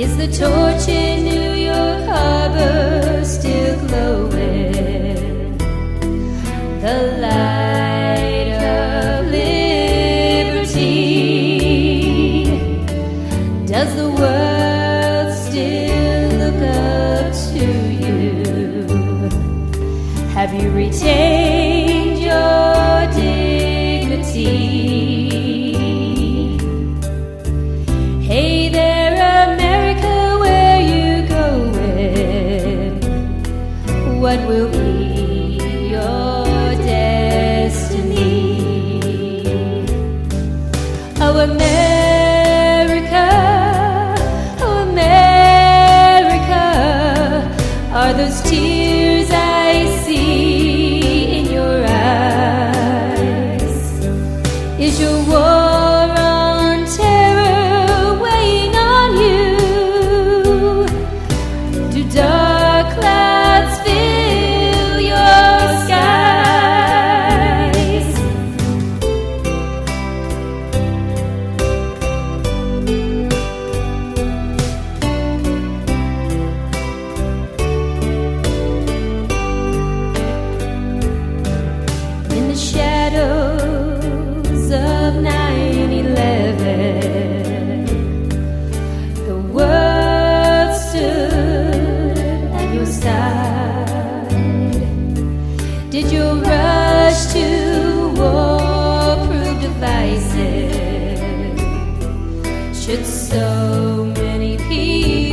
Is the torch in New York Harbor still glowing? The light of liberty. Does the world still look up to you? Have you retained your dignity? Hey there, America, where you going? What will be your destiny? Oh, America, are those tears I see in your eyes? Is your war on terror weighing on you? Do dark clouds fill your skies? In the shadows of 9/11, the world stood at your side. Did your rush to war prove divisive? Should so many people